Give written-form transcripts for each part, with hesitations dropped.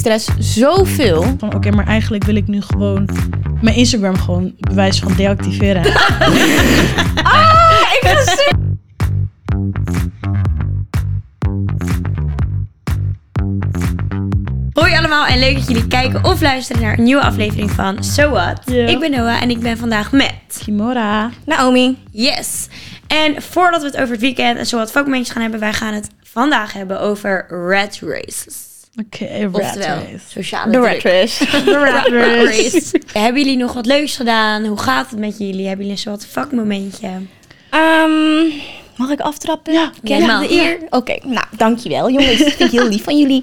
stress zoveel. Van oké, maar eigenlijk wil ik nu gewoon mijn Instagram gewoon bewijs van deactiveren. Ik ga Hoi allemaal en leuk dat jullie kijken of luisteren naar een nieuwe aflevering van So What. Ja. Ik ben Noah en ik ben vandaag met Kimora. Naomi. Yes. En voordat we het over het weekend en So What vakmomentjes gaan hebben, wij gaan het vandaag hebben over rat races. Oké, Oftewel, sociale De druk. rat race. De rat race. Hebben jullie nog wat leuks gedaan? Hoe gaat het met jullie? Hebben jullie een soort vakmomentje? Mag ik aftrappen? Ja. Ken Ja, de eer? Oké, nou, dankjewel jongens. Dat vind ik heel lief van jullie.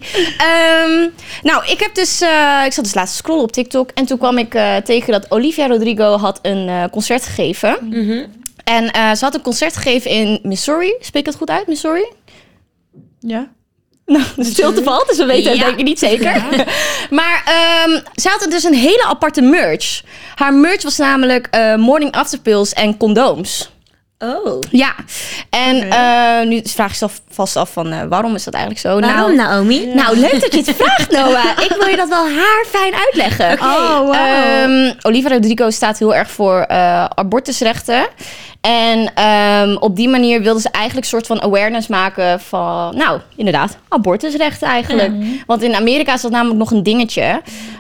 Nou, ik zat dus laatst te scrollen op TikTok. En toen kwam ik tegen dat Olivia Rodrigo had een concert gegeven. En ze had een concert gegeven in Missouri. Spreek ik dat goed uit, Missouri? Ja. Nou, de stilte valt, dus we weten het Ja. denk ik niet zeker. Ja. Maar ze had dus een hele aparte merch. Haar merch was namelijk morning after pills en condooms. Oh. Ja, en Oké. nu vraag je jezelf vast af van waarom is dat eigenlijk zo? Waarom, Naomi? Ja. Nou, leuk dat je het vraagt, Noah. Ik wil je dat wel haarfijn uitleggen. Oh, wow. Olivia Rodrigo staat heel erg voor abortusrechten. En op die manier wilden ze eigenlijk een soort van awareness maken van, nou, inderdaad, abortusrechten eigenlijk. Want in Amerika is dat namelijk nog een dingetje.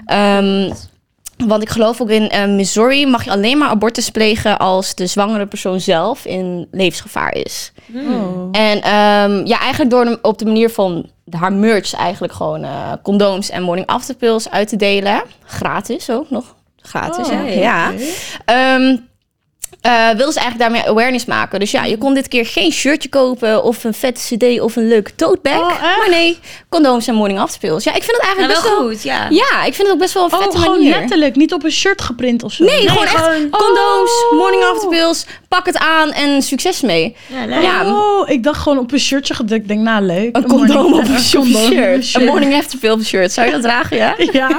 Want ik geloof ook in Missouri mag je alleen maar abortus plegen als de zwangere persoon zelf in levensgevaar is. Oh. En ja, eigenlijk door op de manier van haar merch eigenlijk gewoon condooms en morning after pills uit te delen. Gratis ook nog. Gratis, Oh, hè? Ja. oké. Wilden ze eigenlijk daarmee awareness maken. Dus ja, je kon dit keer geen shirtje kopen of een vette cd of een leuke tote bag. Oh, echt? Maar nee, condooms en morning after pills. Ja, ik vind het Nou, eigenlijk wel best wel... goed, ja. Ja, ik vind het ook best wel een vette gewoon manier. letterlijk, niet op een shirt geprint of zo. Nee, gewoon echt condooms, Oh. morning after pills. Pak het aan en succes mee. Ja, leuk. Ja. Oh, ik dacht gewoon op een shirtje gedrukt. Ik denk, nou leuk. Een condoom op een condoom op een shirt. Een morning after pill shirt. Zou je dat dragen, ja? Ja.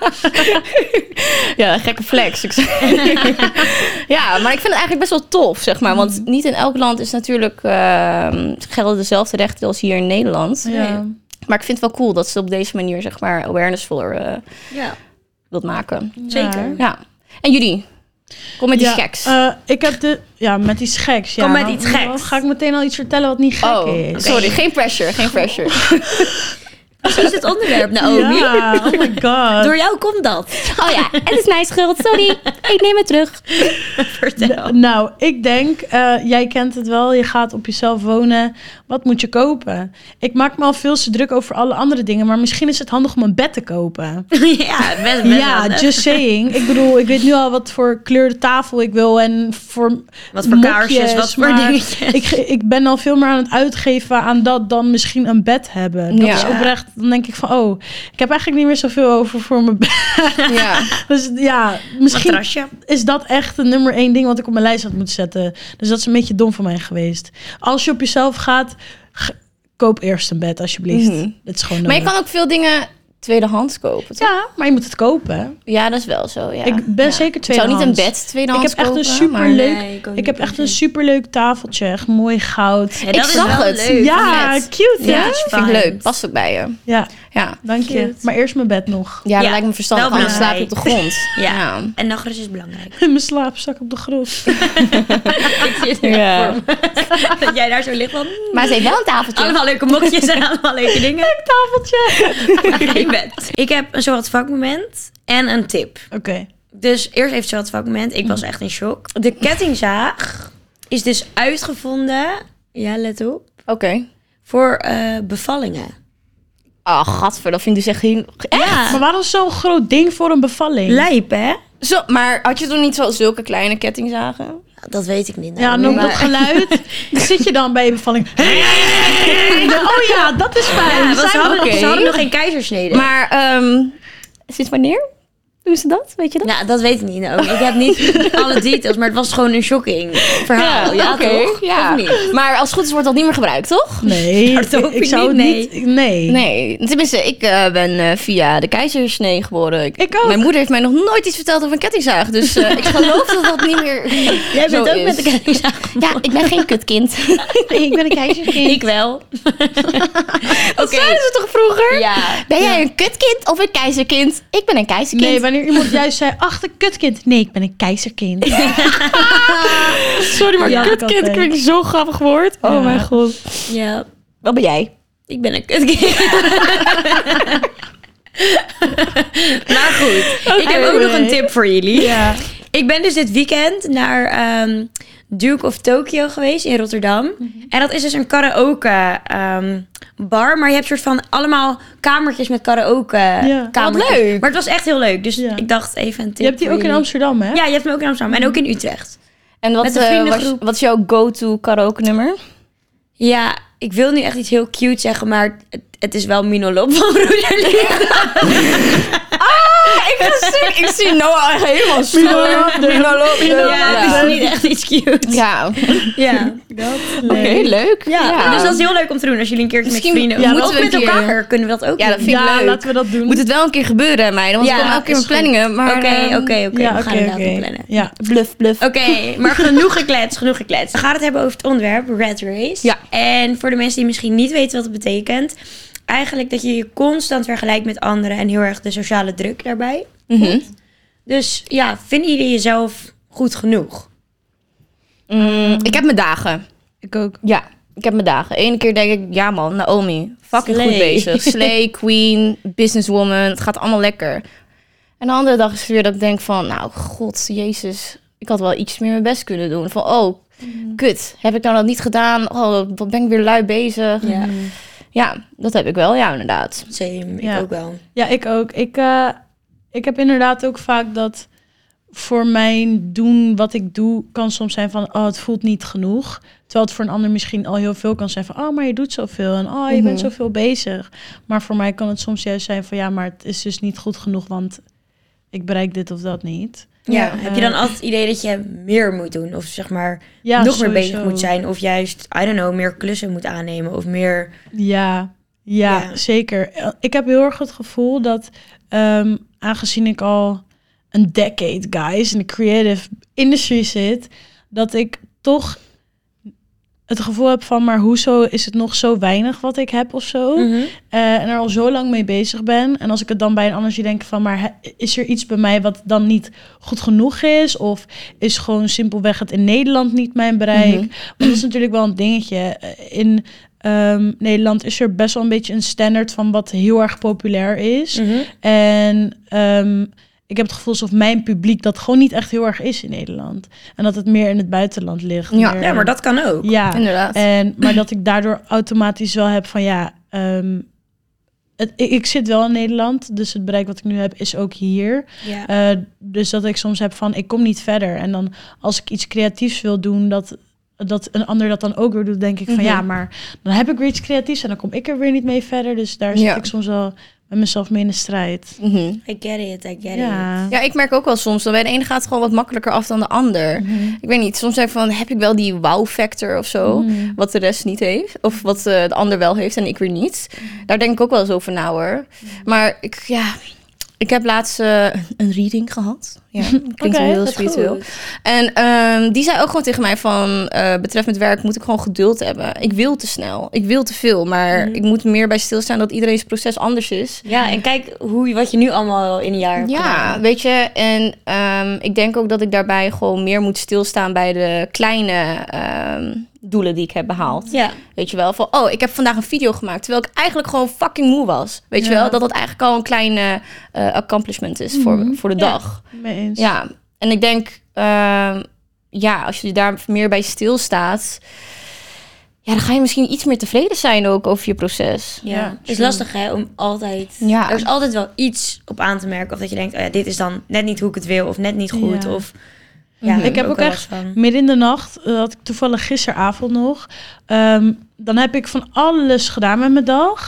Ja, gekke flex. Ja, maar ik vind het eigenlijk best wel tof, zeg maar. Want niet in elk land is natuurlijk gelden dezelfde rechten als hier in Nederland. Ja. Maar ik vind het wel cool dat ze op deze manier, zeg maar, awareness voor Ja, wilt maken. zeker. Ja. En jullie? Kom met die geks. Ik heb met iets geks. Ja. Kom met Nou, iets geks. dan ga ik meteen al iets vertellen wat niet gek is. Sorry, geen pressure, geen pressure. Zo is het onderwerp, Naomi. Ja, oh my god. Door jou komt dat. Oh ja, het is mijn schuld, sorry. Ik neem het terug. Vertel. Nou, ik denk, jij kent het wel, je gaat op jezelf wonen. Wat moet je kopen? Ik maak me al veel te druk over alle andere dingen, maar misschien is het handig om een bed te kopen. Ja, best Ja, handig. just saying. Ik bedoel, ik weet nu al wat voor kleur de tafel ik wil en voor Wat voor kaarsjes, mokjes, wat voor maar dingetjes. Ik ben al veel meer aan het uitgeven aan dat dan misschien een bed hebben. Dat Ja. is oprecht, dan denk ik van, oh, ik heb eigenlijk niet meer zoveel over voor mijn bed. Ja. Dus ja, misschien Matrasje. is dat echt de nummer 1 ding wat ik op mijn lijst had moeten zetten. Dus dat is een beetje dom van mij geweest. Als je op jezelf gaat, koop eerst een bed alsjeblieft. Dat is gewoon Maar je nodig. kan ook veel dingen tweedehands kopen, toch? Ja, maar je moet het kopen. Ja, dat is wel zo, ja. Ik ben zeker Ik zou tweedehands. niet een bed Ik tweedehands heb echt kopen, een superleuk. Nee, ik ook ik niet heb per echt se. een superleuk tafeltje, echt mooi goud. Ja, Ik dat is zag wel het. leuk. Ja, vet. cute hè? Ja, Ja, vind ik leuk. Past ook bij je. Ja, dank je. Cute. Maar eerst mijn bed nog. ja dat Ja, lijkt me verstandig, wel anders slaap je op de grond. Ja. En nachtrust is belangrijk. In mijn slaapzak op de grond. Ik zie het nu Ja. voor me. Dat jij daar zo ligt van... Maar ze heeft wel een tafeltje. Allemaal leuke mokjes en allemaal leuke dingen. Tafeltje. Geen bed. Ik heb een soort vakmoment en een tip. Oké. Dus eerst even zo'n vakmoment. Ik was echt in shock. De kettingzaag is dus uitgevonden... Ja, let op. Oké. Voor bevallingen. Oh, gadver, dat vind ik dus echt heel... Ja, Maar waarom zo'n groot ding voor een bevalling? lijp hè? Zo, maar had je toen niet zo zulke kleine kettingzagen? Dat weet ik niet. Ja, en ook maar- dat geluid. Dan zit je dan bij je bevalling. Oh ja, dat is fijn. Ja, want ze hadden, oké. ze hadden nog geen keizersnede. Maar sinds wanneer? Doen ze dat? Weet je dat? Nou, dat weet ik niet. Nou. Ik heb niet alle details, maar het was gewoon een shocking verhaal. Ja, oké. toch? Ja. Of niet? Maar als het goed is, wordt dat niet meer gebruikt, toch? Nee, Dat hoop ik ik zou het niet, niet... Nee. Nee, tenminste, ik ben via de keizersnee geboren. Ik ook. Mijn moeder heeft mij nog nooit iets verteld over een kettingzaag. Dus ik geloof dat dat niet meer Jij zo bent ook is. met de kettingzaag. Ja, ik ben geen kutkind. Nee, ik ben een keizerskind. Ik wel. Dat zeiden ze toch vroeger? Ja. Ben jij een kutkind of een keizerkind? Ik ben een keizerkind. Nee, wanneer iemand juist zei, ach, een kutkind. Nee, ik ben een keizerkind. Sorry, maar Ja, kutkind ik had, klinkt zo'n grappig woord. Ja. Oh mijn god. Ja. Wat ben jij? Ik ben een kutkind. Maar goed, ik heb ook nog een tip voor jullie. Ja. Ik ben dus dit weekend naar Duke of Tokyo geweest in Rotterdam. En dat is dus een karaoke bar. Maar je hebt soort van allemaal kamertjes met karaoke kamertjes. Wat leuk. Maar het was echt heel leuk. Dus Ja. ik dacht even een tip Je hebt die voor ook in jullie. Amsterdam, hè? Ja, je hebt hem ook in Amsterdam. En ook in Utrecht. En wat, Met een vriendengroep. wat is jouw go-to karaoke nummer? Ja, ik wil nu echt iets heel cute zeggen, maar het is wel Minolop van Broederliefde. Ik zie Noah helemaal Ja, het is niet echt iets cute. Ja, Ja. oké, leuk. Ja, dus dat is heel leuk om te doen als jullie een keertje Misschien met vrienden... ja, of moeten we met een keer- elkaar kunnen we dat ook Ja, dat doen. vind ik Ja, leuk. laten we dat doen. Moet het wel een keer gebeuren, meiden. Want Ja, ik kom elke keer is met planningen. Maar Oké, we Ja, gaan oké, inderdaad oké. plannen. Ja. bluff. Oké, maar genoeg gekletst. We gaan het hebben over het onderwerp Rat Race. Ja. En voor de mensen die misschien niet weten wat het betekent... eigenlijk dat je je constant vergelijkt met anderen... en heel erg de sociale druk daarbij. Mhm. Dus ja, vinden jullie jezelf goed genoeg? Ik heb mijn dagen. Ik ook. Ja, ik heb mijn dagen. Eén keer denk ik, ja man, Naomi, fucking Slay. goed bezig. Slay, queen, businesswoman, het gaat allemaal lekker. En de andere dag is het weer dat ik denk van, nou god, jezus, ik had wel iets meer mijn best kunnen doen. Van, oh, kut, heb ik nou dat niet gedaan? Oh, wat ben ik weer lui bezig? Ja, Ja, dat heb ik wel, ja, inderdaad. same. Ja. Ik ook wel. Ja, ik ook. Ik heb inderdaad ook vaak dat voor mijn doen wat ik doe... kan soms zijn van, oh, het voelt niet genoeg. Terwijl het voor een ander misschien al heel veel kan zijn van... oh, maar je doet zoveel en oh, je bent zoveel bezig. Maar voor mij kan het soms juist zijn van... ja, maar het is dus niet goed genoeg, want ik bereik dit of dat niet. Ja, heb je dan altijd het idee dat je meer moet doen? Of zeg maar Ja, nog meer sowieso. bezig moet zijn? Of juist, I don't know, meer klussen moet aannemen? Of meer... Ja, Ja. zeker. Ik heb heel erg het gevoel dat... aangezien ik al een decade, guys, in de creative industry zit... dat ik toch het gevoel heb van... maar hoezo is het nog zo weinig wat ik heb of zo? En er al zo lang mee bezig ben. En als ik het dan bij een ander zie denken van... maar is er iets bij mij wat dan niet goed genoeg is? Of is gewoon simpelweg het in Nederland niet mijn bereik? Want dat is natuurlijk wel een dingetje. In Nederland is er best wel een beetje een standaard... van wat heel erg populair is. En ik heb het gevoel alsof mijn publiek... dat gewoon niet echt heel erg is in Nederland. En dat het meer in het buitenland ligt. Ja. meer- Ja, maar dat kan ook. Ja, Inderdaad. maar dat ik daardoor automatisch wel heb van ja, ik zit wel in Nederland, dus het bereik wat ik nu heb is ook hier. Ja. Dus dat ik soms heb van ik kom niet verder. En dan als ik iets creatiefs wil doen, dat een ander dat dan ook weer doet, denk ik van ja, maar dan heb ik weer iets creatiefs en dan kom ik er weer niet mee verder. Dus daar zit ik soms wel met mezelf mee in de strijd. I get it. Ja. Ja, ik merk ook wel soms dat bij de ene gaat het gewoon wat makkelijker af dan de ander. Ik weet niet, soms denk ik van, heb ik wel die wow-factor of zo, wat de rest niet heeft? Of wat de ander wel heeft en ik weer niet? Daar denk ik ook wel eens over na hoor. Maar ik heb laatst een reading gehad. Ja, klinkt wel heel spiritueel. En die zei ook gewoon tegen mij van... betreffend werk moet ik gewoon geduld hebben. Ik wil te snel. Ik wil te veel. Maar ik moet meer bij stilstaan dat iedereen's proces anders is. Ja, en kijk wat je nu allemaal in een jaar hebt gedaan. Weet je. En ik denk ook dat ik daarbij gewoon meer moet stilstaan... bij de kleine doelen die ik heb behaald. Ja. Weet je wel, van ik heb vandaag een video gemaakt... terwijl ik eigenlijk gewoon fucking moe was. Weet je wel, dat eigenlijk al een kleine accomplishment is voor de dag. Mee eens. Ja, en ik denk, als je daar meer bij stilstaat... ja, dan ga je misschien iets meer tevreden zijn ook over je proces. Ja, het is lastig hè, om altijd... Ja. Er is altijd wel iets op aan te merken. Of dat je denkt, oh ja, dit is dan net niet hoe ik het wil. Of net niet goed. Ja. Of, ja, Ik heb ook wel echt last van. midden in de nacht, had ik toevallig gisteravond nog... dan heb ik van alles gedaan met mijn dag...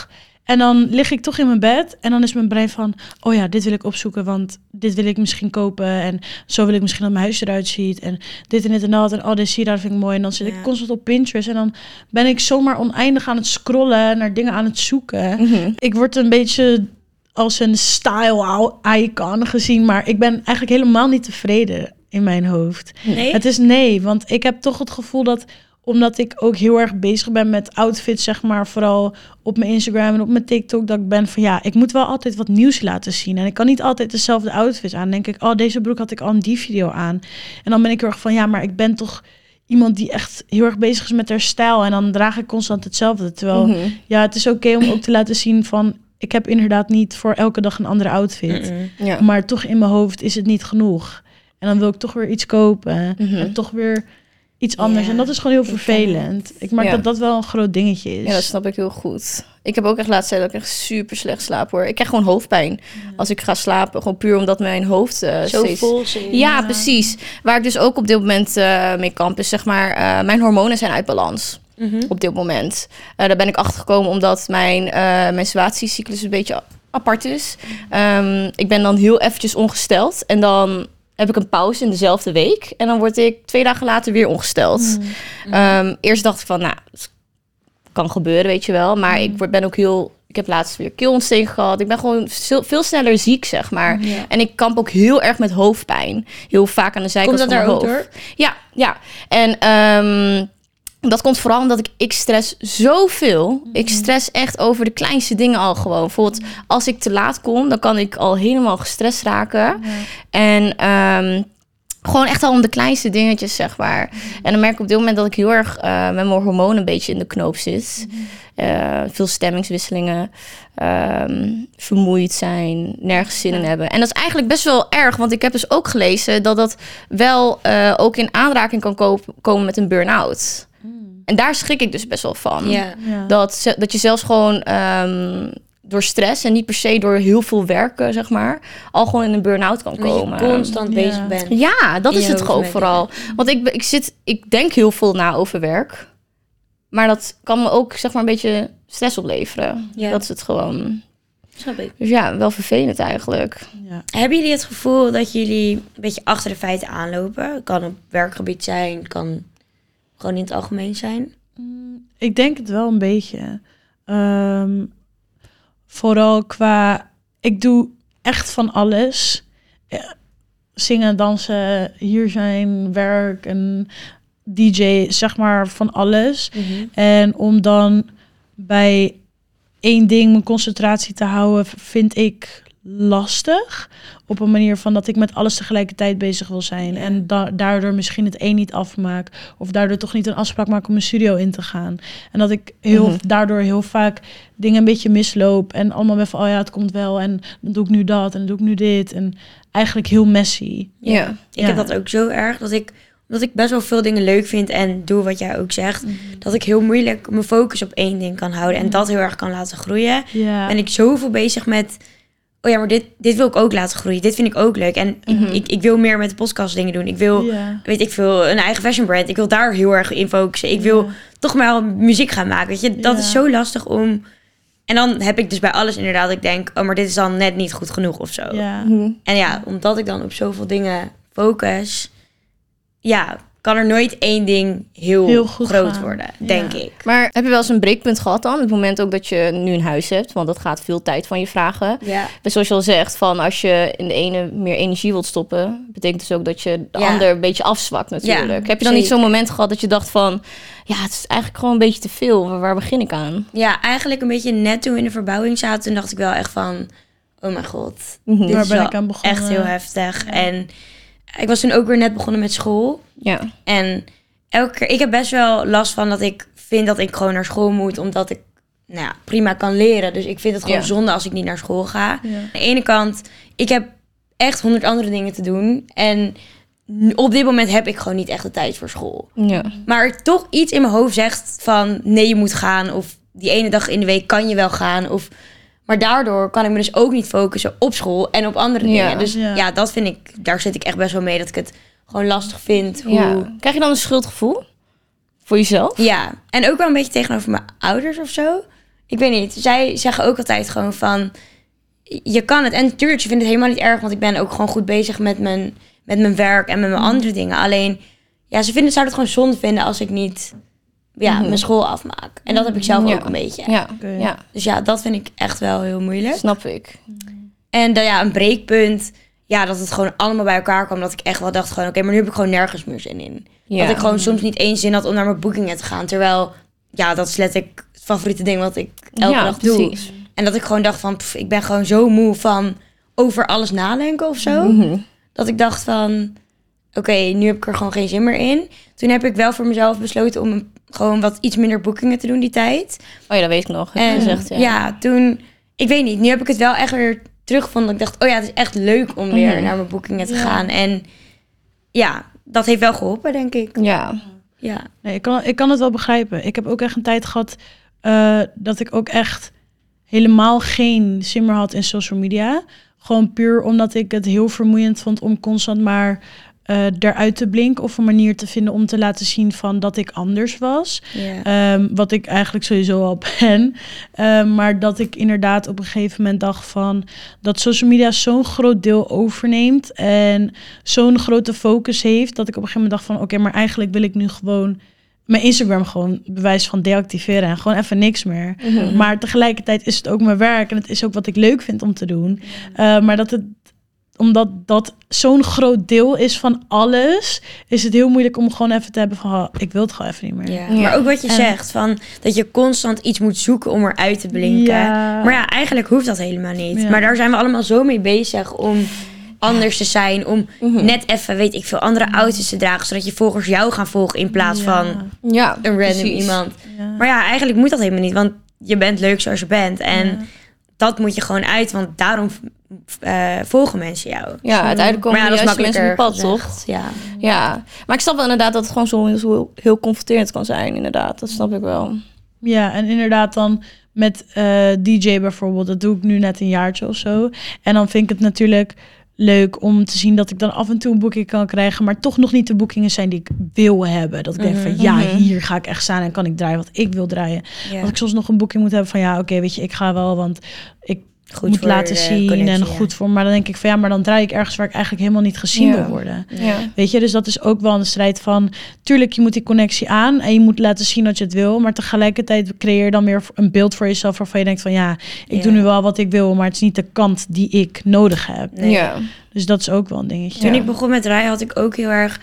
En dan lig ik toch in mijn bed en dan is mijn brein van... oh ja, dit wil ik opzoeken, want dit wil ik misschien kopen. En zo wil ik misschien dat mijn huis eruit ziet. En dit en dit en dat. En oh, dit hier, dat vind ik mooi. En dan zit ik constant op Pinterest. En dan ben ik zomaar oneindig aan het scrollen, naar dingen aan het zoeken. Mhm. Ik word een beetje als een style icon gezien. Maar ik ben eigenlijk helemaal niet tevreden in mijn hoofd. Nee? Het is nee, want ik heb toch het gevoel dat... omdat ik ook heel erg bezig ben met outfits, zeg maar, vooral op mijn Instagram en op mijn TikTok, dat ik ben van ja, ik moet wel altijd wat nieuws laten zien. En ik kan niet altijd dezelfde outfits aan. Dan denk ik, oh, deze broek had ik al in die video aan. En dan ben ik heel erg van ja, maar ik ben toch iemand die echt heel erg bezig is met haar stijl. En dan draag ik constant hetzelfde. Terwijl, ja, het is oké om ook te laten zien van... ik heb inderdaad niet voor elke dag een andere outfit. Ja. Maar toch in mijn hoofd is het niet genoeg. En dan wil ik toch weer iets kopen. En toch weer iets anders. Ja, En dat is gewoon heel vervelend. Ik merk dat dat wel een groot dingetje is. Ja, dat snap ik heel goed. Ik heb ook echt laatst gezegd dat ik echt super slecht slaap, hoor. Ik krijg gewoon hoofdpijn als ik ga slapen. Gewoon puur omdat mijn hoofd Zo steeds... vol zit. Ja, precies. Waar ik dus ook op dit moment mee kamp is, zeg maar... mijn hormonen zijn uit balans. Op dit moment. Daar ben ik achter gekomen omdat mijn menstruatiecyclus een beetje apart is. Ik ben dan heel eventjes ongesteld. En dan heb ik een pauze in dezelfde week. En dan word ik 2 dagen later weer ongesteld. Eerst dacht ik van, nou, het kan gebeuren, weet je wel. Maar ik ben ook heel... Ik heb laatst weer keelontsteking gehad. Ik ben gewoon veel sneller ziek, zeg maar. Ja. En ik kamp ook heel erg met hoofdpijn. Heel vaak aan de zijkant Komt van dat mijn daar hoofd. ook door? Ja. En dat komt vooral omdat ik stress zoveel. Ik stress echt over de kleinste dingen al gewoon. Bijvoorbeeld, als ik te laat kom, dan kan ik al helemaal gestrest raken. En gewoon echt al om de kleinste dingetjes, zeg maar. En dan merk ik op dit moment dat ik heel erg met mijn hormonen een beetje in de knoop zit. Veel stemmingswisselingen. Vermoeid zijn. Nergens zin in hebben. En dat is eigenlijk best wel erg. Want ik heb dus ook gelezen dat dat wel ook in aanraking kan komen met een burn-out. En daar schrik ik dus best wel van. Ja. Dat je zelfs gewoon door stress en niet per se door heel veel werken, zeg maar, al gewoon in een burn-out kan Omdat komen. je constant bezig bent. Ja, dat in is je het gewoon hoofd vooral. Want ik denk heel veel na over werk. Maar dat kan me ook, zeg maar, een beetje stress opleveren. Ja. Dat is het gewoon. Snap ik. Dus ja, wel vervelend eigenlijk. Ja. Hebben jullie het gevoel dat jullie een beetje achter de feiten aanlopen? Kan op werkgebied zijn, kan gewoon in het algemeen zijn. Ik denk het wel een beetje. Vooral qua... Ik doe echt van alles. Zingen, dansen, hier zijn, werk en DJ, zeg maar van alles. En om dan bij één ding mijn concentratie te houden, vind ik lastig. Op een manier van dat ik met alles tegelijkertijd bezig wil zijn. Ja. En daardoor misschien het een niet afmaak. Of daardoor toch niet een afspraak maak om mijn studio in te gaan. En dat ik daardoor heel vaak dingen een beetje misloop. En allemaal ben van, oh ja, het komt wel. En dan doe ik nu dat en dan doe ik nu dit. En eigenlijk heel messy. Ja. Ik heb dat ook zo erg, omdat ik best wel veel dingen leuk vind en doe wat jij ook zegt, dat ik heel moeilijk mijn focus op één ding kan houden en dat heel erg kan laten groeien. Ja. Ben ik zoveel bezig met, oh ja, maar dit wil ik ook laten groeien. Dit vind ik ook leuk. En ik wil meer met de podcast dingen doen. Ik wil, weet ik veel, een eigen fashion brand. Ik wil daar heel erg in focussen. Ik wil toch maar muziek gaan maken. Weet je, dat is zo lastig om. En dan heb ik dus bij alles inderdaad dat ik denk, oh, maar dit is dan net niet goed genoeg of zo. Ja. En ja, omdat ik dan op zoveel dingen focus, ja, kan er nooit één ding heel goed groot gaan. worden, Ja. denk ik. Maar heb je wel eens een breekpunt gehad dan? Het moment ook dat je nu een huis hebt, want dat gaat veel tijd van je vragen. Ja. Dus zoals je al zegt, van als je in de ene meer energie wilt stoppen, betekent dus ook dat je de Ja. ander een beetje afzwakt natuurlijk. Ja, Heb je dan niet zeker. zo'n moment gehad dat je dacht van, ja, het is eigenlijk gewoon een beetje te veel. Waar begin ik aan? Ja, eigenlijk een beetje net toen we in de verbouwing zaten, toen dacht ik wel echt van, oh mijn god, dit Waar is ben wel ik aan begonnen? echt heel heftig. En ik was toen ook weer net begonnen met school. Ja. En elke keer, ik heb best wel last van dat ik vind dat ik gewoon naar school moet, omdat ik prima kan leren. Dus ik vind het gewoon zonde als ik niet naar school ga. Ja. Aan de ene kant, ik heb echt 100 andere dingen te doen. En op dit moment heb ik gewoon niet echt de tijd voor school. Ja. Maar er toch iets in mijn hoofd zegt van, nee, je moet gaan. Of die ene dag in de week kan je wel gaan. Maar daardoor kan ik me dus ook niet focussen op school en op andere dingen. Dus ja, dat vind ik, daar zit ik echt best wel mee, dat ik het gewoon lastig vind. Ja. Krijg je dan een schuldgevoel voor jezelf? Ja, en ook wel een beetje tegenover mijn ouders of zo. ik weet niet. Zij zeggen ook altijd gewoon van... Je kan het. En natuurlijk, je vindt het helemaal niet erg... want ik ben ook gewoon goed bezig met mijn werk... en met mijn andere dingen. Alleen, ja, ze zouden het gewoon zonde vinden... als ik niet mijn school afmaak. En dat heb ik zelf ook een beetje. Ja. Okay. Ja, Dus ja, dat vind ik echt wel heel moeilijk. snap ik. En dan een breekpunt... Ja, dat het gewoon allemaal bij elkaar kwam... dat ik echt wel dacht gewoon... Oké, maar nu heb ik gewoon nergens meer zin in. Ja. Dat ik gewoon soms niet eens zin had om naar mijn boekingen te gaan. Terwijl, ja, dat is letterlijk het favoriete ding... wat ik elke dag doe. En dat ik gewoon dacht van... ik ben gewoon zo moe van over alles nadenken of zo. Dat ik dacht van... Oké, nu heb ik er gewoon geen zin meer in. Toen heb ik wel voor mezelf besloten... om gewoon wat iets minder boekingen te doen die tijd. Oh ja, dat weet ik nog. Heb je En gezegd, ja, toen... Ik weet niet, nu heb ik het wel echt weer teruggevonden. Ik dacht, oh ja, het is echt leuk om weer naar mijn boekingen te gaan. En ja, dat heeft wel geholpen, denk ik. Ja. Ja. Nee, ik kan het wel begrijpen. Ik heb ook echt een tijd gehad dat ik ook echt helemaal geen zin meer had in social media. Gewoon puur omdat ik het heel vermoeiend vond om constant maar eruit te blinken of een manier te vinden om te laten zien van dat ik anders was. Wat ik eigenlijk sowieso al ben. Maar dat ik inderdaad op een gegeven moment dacht van dat social media zo'n groot deel overneemt en zo'n grote focus heeft dat ik op een gegeven moment dacht van oké, maar eigenlijk wil ik nu gewoon mijn Instagram gewoon bewijs van deactiveren en gewoon even niks meer. Maar tegelijkertijd is het ook mijn werk en het is ook wat ik leuk vind om te doen. Maar omdat dat zo'n groot deel is van alles, is het heel moeilijk om gewoon even te hebben van ik wil het gewoon even niet meer. Ja. Maar ook wat je zegt, van dat je constant iets moet zoeken om eruit te blinken. Ja. Maar ja, eigenlijk hoeft dat helemaal niet. Ja. Maar daar zijn we allemaal zo mee bezig om anders te zijn. Om net even, weet ik veel, andere outfits te dragen. Zodat je volgers jou gaan volgen in plaats van Ja, een random precies. iemand. Ja. Maar ja, eigenlijk moet dat helemaal niet. Want je bent leuk zoals je bent. En dat moet je gewoon uit. Want daarom volgen mensen jou. Ja, uiteindelijk komen Maar ja, de dat is juiste mensen op makkelijker je pad, gezegd. toch? Ja. Ja, maar ik snap wel inderdaad dat het gewoon zo heel confronterend kan zijn, inderdaad. Dat snap ik wel. Ja, en inderdaad dan met DJ bijvoorbeeld, dat doe ik nu net een jaartje of zo. En dan vind ik het natuurlijk leuk om te zien dat ik dan af en toe een boeking kan krijgen, maar toch nog niet de boekingen zijn die ik wil hebben. Dat ik denk van ja, hier ga ik echt staan en kan ik draaien wat ik wil draaien. Ja. Als ik soms nog een boeking moet hebben van ja, oké, weet je, ik ga wel, want ik Goed moet voor laten de zien connectie, en ja. goed voor. Maar dan denk ik van ja, maar dan draai ik ergens waar ik eigenlijk helemaal niet gezien wil worden. Ja. Weet je, dus dat is ook wel een strijd van tuurlijk, je moet die connectie aan en je moet laten zien dat je het wil, maar tegelijkertijd creëer je dan weer een beeld voor jezelf waarvan je denkt van ja, ik doe nu wel wat ik wil, maar het is niet de kant die ik nodig heb. Nee. Ja. Dus dat is ook wel een dingetje. Toen ik begon met rijden had ik ook heel erg...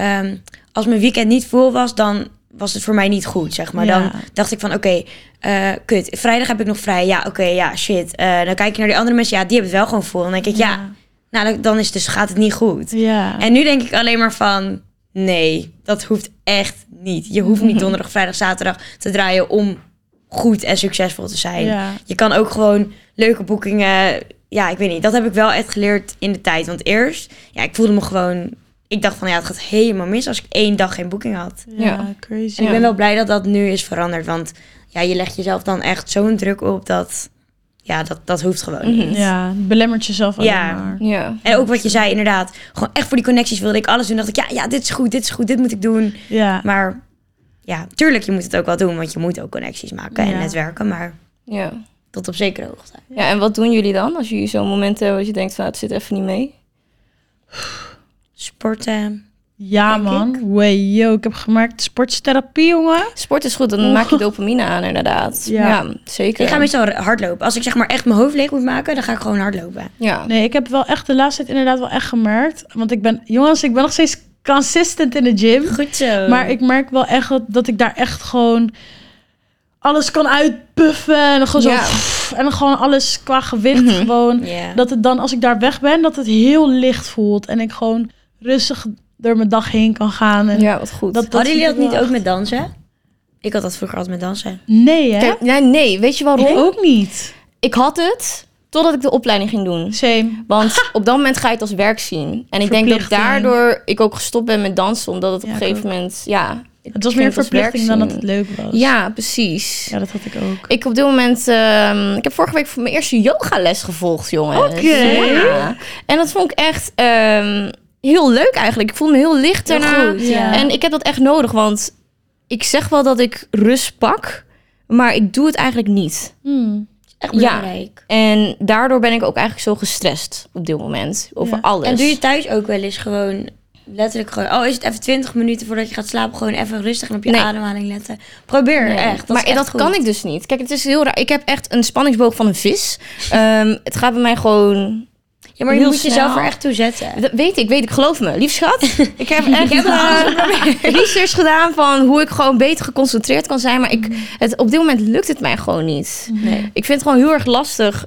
als mijn weekend niet vol was, dan was het voor mij niet goed, zeg maar. Ja. Dan dacht ik van, oké, kut. Vrijdag heb ik nog vrij. Ja, oké, ja, shit. Dan kijk je naar die andere mensen. Ja, die hebben het wel gewoon vol. Dan denk ik, nou, dan is dus gaat het niet goed. Ja. En nu denk ik alleen maar van, nee, dat hoeft echt niet. Je hoeft niet donderdag, vrijdag, zaterdag te draaien om goed en succesvol te zijn. Ja. Je kan ook gewoon leuke boekingen... Ja, ik weet niet. Dat heb ik wel echt geleerd in de tijd. Want eerst, ja, ik voelde me gewoon... Ik dacht van, ja, het gaat helemaal mis als ik 1 dag geen boeking had. Ja. Crazy. En ik ben wel blij dat dat nu is veranderd. Want ja, je legt jezelf dan echt zo'n druk op dat... Ja, dat hoeft gewoon niet. Ja, belemmert jezelf alleen Ja. maar. Ja. En ook wat je zei, inderdaad. Gewoon echt voor die connecties wilde ik alles doen. Dacht ik, ja, dit is goed, dit moet ik doen. Ja. Maar ja, tuurlijk, je moet het ook wel doen. Want je moet ook connecties maken en Ja. netwerken. Maar Ja. tot op zekere hoogte. Ja, en wat doen jullie dan als jullie zo'n moment hebben dat je denkt van het zit even niet mee? Sporten. Ja, Denk man. Wee, yo, ik heb gemerkt, sportstherapie, jongen. Sport is goed, dan maak je dopamine aan inderdaad. Ja. Ja, zeker. Ik ga meestal hardlopen. Als ik zeg maar echt mijn hoofd leeg moet maken, dan ga ik gewoon hardlopen. Ja. Nee, ik heb wel echt de laatste tijd inderdaad wel echt gemerkt. Want ik ben nog steeds consistent in de gym. Goed zo. Maar ik merk wel echt dat ik daar echt gewoon alles kan uitpuffen. En dan gewoon Ja. zo... En dan gewoon alles qua gewicht gewoon. Ja. Dat het dan, als ik daar weg ben, dat het heel licht voelt. En ik gewoon rustig door mijn dag heen kan gaan. En Ja, wat goed. Hadden jullie dat vind ik niet wel ook met dansen? Ik had dat vroeger altijd met dansen. Nee, hè? Kijk, nee, weet je waarom? Ik ook niet. Ik had het totdat ik de opleiding ging doen. Same. Want op dat moment ga je het als werk zien. En ik denk dat Verplichting. daardoor ik ook gestopt ben met dansen. Omdat het op Ja, een ik gegeven moment... Ja, Het was ging meer als werk verplichting dan dat zien. het leuk was. Ja, precies. Ja, dat had ik ook. Ik op dit moment... ik heb vorige week voor mijn eerste yogales gevolgd, jongens. Oké. Ja. En dat vond ik echt heel leuk eigenlijk. Ik voelde me heel licht Heel daarna. goed, ja. En ik heb dat echt nodig, want ik zeg wel dat ik rust pak. maar ik doe het eigenlijk niet. Echt belangrijk. En daardoor ben ik ook eigenlijk zo gestrest op dit moment. Over alles. En doe je thuis ook wel eens gewoon... Letterlijk gewoon... Oh, is het even 20 minuten voordat je gaat slapen... gewoon even rustig en op je ademhaling letten. Probeer echt. Maar dat kan ik dus niet. Kijk, het is heel raar. Ik heb echt een spanningsboog van een vis. Het gaat bij mij gewoon... Ja, maar je moet jezelf er echt toe zetten. Dat weet ik, geloof me. Lief schat, ik heb echt research gedaan van hoe ik gewoon beter geconcentreerd kan zijn. Maar op dit moment lukt het mij gewoon niet. Nee. Ik vind het gewoon heel erg lastig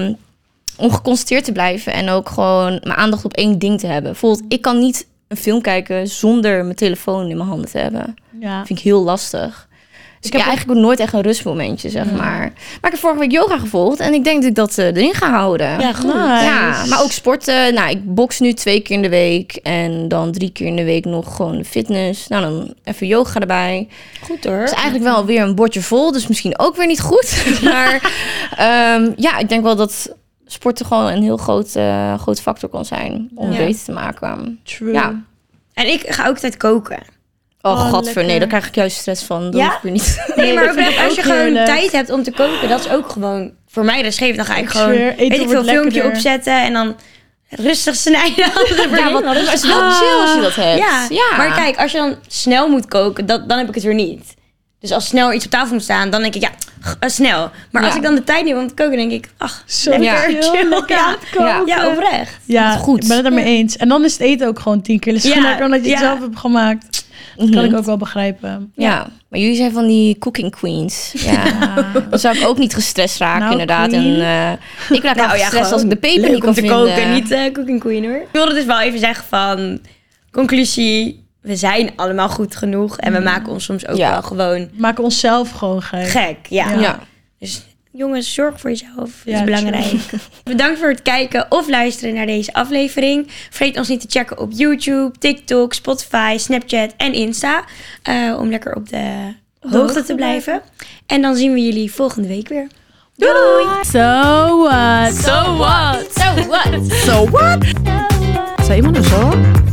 om geconcentreerd te blijven. En ook gewoon mijn aandacht op één ding te hebben. Bijvoorbeeld, ik kan niet een film kijken zonder mijn telefoon in mijn handen te hebben. Ja. Dat vind ik heel lastig. Dus ik heb eigenlijk ook nooit echt een rustmomentje, zeg maar. Maar ik heb vorige week yoga gevolgd en ik denk dat ik dat erin ga houden. Ja, goed. Nice. Ja, maar ook sporten. Nou, ik box nu 2 keer in de week en dan 3 keer in de week nog gewoon fitness. Nou, dan even yoga erbij. Goed hoor. Het is eigenlijk wel weer een bordje vol, dus misschien ook weer niet goed. Maar ja, ik denk wel dat sporten gewoon een heel groot factor kan zijn om het beter te maken. True. Ja. En ik ga ook altijd koken. Oh, gadver, lekker. nee, daar krijg ik juist stress van. Dat hoef ik weer niet. Nee, maar ik vind ook het als je ook gewoon heerlijk. tijd hebt om te koken, dat is ook gewoon voor mij rustgevend. Dan ga ik gewoon, zweer, eten weet ik veel, wordt filmpje lekkerder. opzetten en dan rustig snijden. Ja, want het is wel chill als je dat hebt. Ja. Maar kijk, als je dan snel moet koken, dan heb ik het weer niet. Dus als snel iets op tafel moet staan, dan denk ik, snel. Maar als Ja. ik dan de tijd neem om te koken, denk ik, Zo lekker, chill, chill. lekker Ja. aan het koken. Ja, oprecht. Ja, Dat is goed. ik ben het ermee eens. En dan is het eten ook gewoon 10 keer lekker omdat je het zelf hebt gemaakt. Dat kan ik ook wel begrijpen. Ja, maar jullie zijn van die cooking queens. Ja. Dan zou ik ook niet gestrest raken, Nou, inderdaad. queen. En ik raak nou, gestrest als ik de peper leuk niet kan om te vinden. koken, niet cooking queen hoor. Ik wilde dus wel even zeggen van, conclusie, we zijn allemaal goed genoeg. En we maken ons soms ook wel gewoon We maken onszelf gewoon gek. gek. Ja. Ja. Dus jongens, zorg voor jezelf. Dat Ja, is belangrijk. Bedankt voor het kijken of luisteren naar deze aflevering. Vergeet ons niet te checken op YouTube, TikTok, Spotify, Snapchat en Insta. Om lekker op de hoogte te blijven. En dan zien we jullie volgende week weer. Doei! So what? So what? So what? So what? Say, bueno, so.